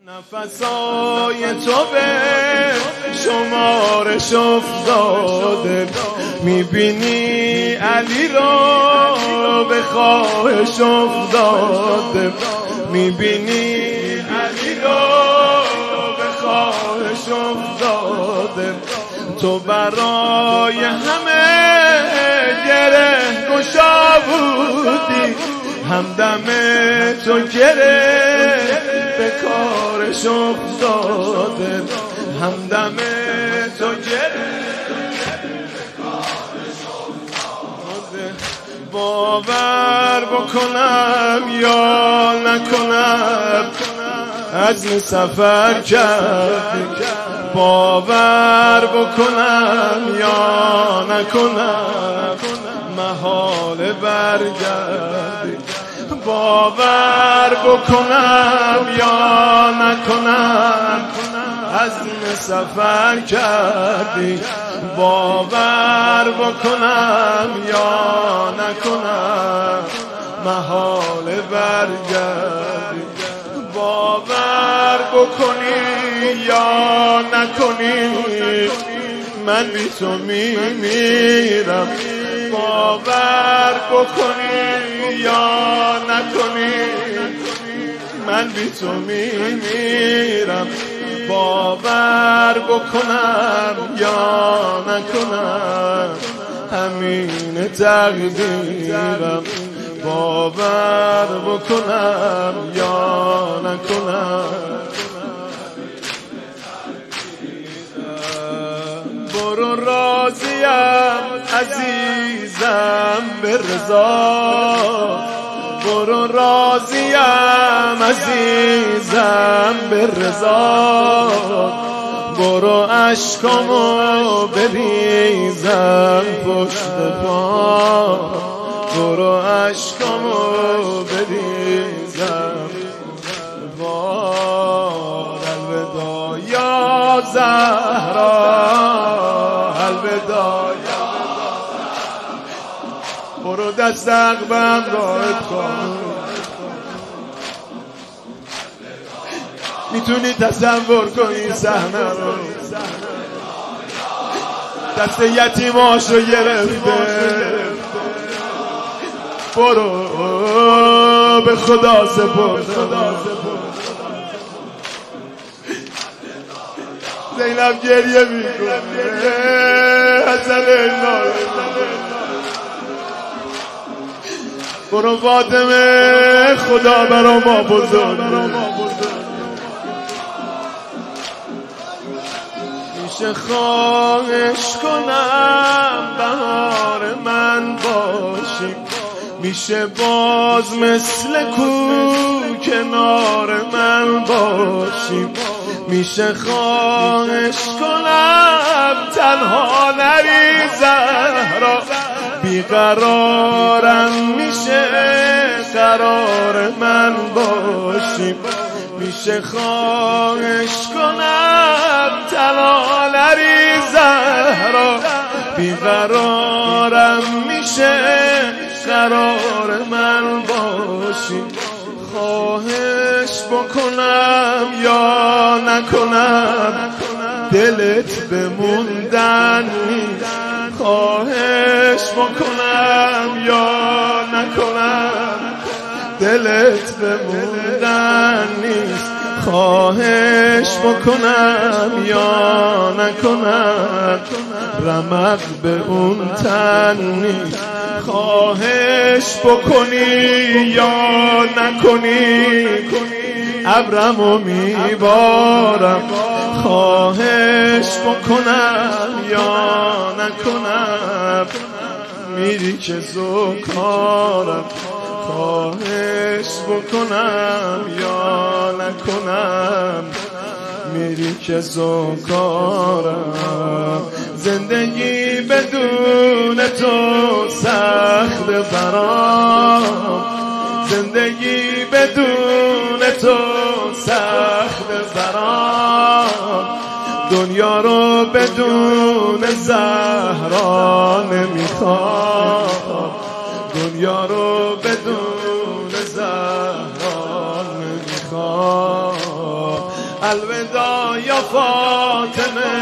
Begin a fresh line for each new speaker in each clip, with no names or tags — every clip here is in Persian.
نفسای تو به شمارش افتاده، میبینی علی را به خواهش افتاده، میبینی علی را به خواهش افتاده. تو برای همه گره گشا بودی، همدم تو گره به کارش افتاده، همدم تو گره به کارش افتاده. باور بکنم یا نکنم عزم سفر کردی، باور بکنم یا نکنم محال برگردی، باور بکنم یا نکنم عزم سفر کردی، باور بکنم یا نکنم محال برگردی. باور بکنی یا نکنی من بی تو میمیرم، باور بکنی یا نکنی من بی تو میمیرم، باور بکنم یا نکنم همین تقدیرم، باور بکنم یا نکنم. برو راضیم عزیزم به رضا، برو راضیم عزیزم به رضا، برو اشکامو بریزم پشت پا، برو اشکامو بریزم بار. الوداع یا زهرا، الوداع یا زهرا، برو دست عقبم راحت کن. میتونی تصور کنی صحنه رو، دست یتیماشو گرفته، برو به خدا سپرد. زینب گریه میکنه حسن اینا، برو فاطمه خدا برا ما بزرگ، میشه خواهش کنم بهار من باشی، میشه باز مثل کو کنار من باشی، میشه خواهش کنم تنها نری زهرا، بیقرارم میشه قرار من باشی، میشه خواهش کنم تنها نری زهرا، بیقرارم میشه قرار من باشی. خواهش بکنم یا نکنم دلت بموندن نیست، خواهش بکنم یا نکنم دلت بموندن نیست، خواهش بکنم یا نکنم رمق به اون تن نیست، خواهش بکنی یا نکنی ابرمو میبارم، خواهش بکنم یا نکنم میری که زوکارم، خواهش بکنم یا نکنم میری که زوکارم. زندگی بدون تو سخت برام، زندگی بدون تو سخت برام، دنیا رو بدون زهرا نمیخوام، دنیا رو بدون زهرا نمیخوام. الوداع یا فاطمه،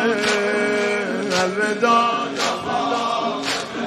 الوداع یا فاطمه،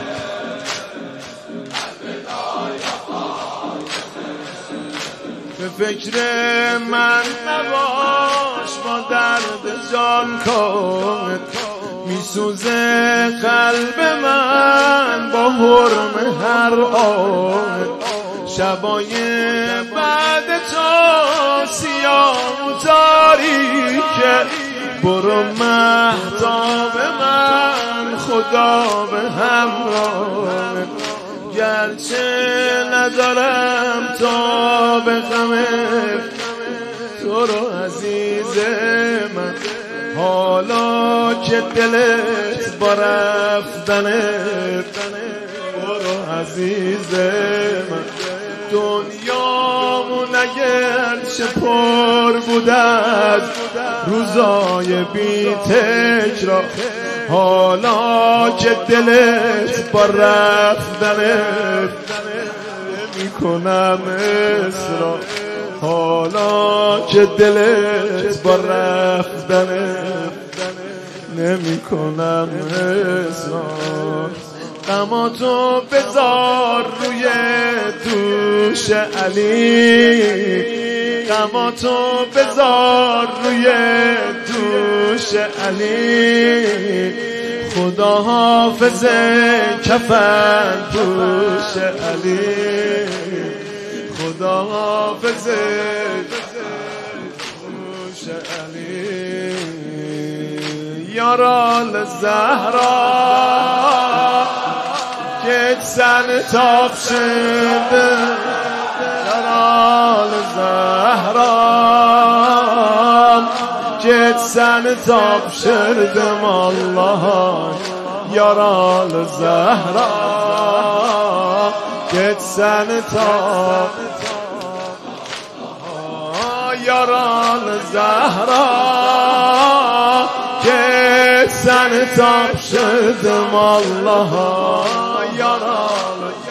الوداع یا فاطمه. به فکر من نباش با درد جان کن، میسوزه قلب من با حرم هر آن. شبای بعد تو سیاه و تاریکه، برو مهتاب من خدا به همراه. گرچه ندارم تا به غمت تو رو عزیز من، حالا که دلت با رفتنت برو عزیز من. دنیامون اگرچه پر بود از روزای بی تکرار، حالا که دلت با رفتنت نمی‌کنم اصرار، حالا که دلت با رفتنت نمی‌کنم اصرار. غماتو بذار روی دوش علی، غماتو بذار روی دوش علی. خدا حافظ کفن دوش علی، خدا حافظ دوش علی. یارال زهرا که سن تاب شده، یارال زهرا که سن تاب شده الله. یارال زهرا که سن تاب، یارال زهرا که سن تاب شده الله. یارال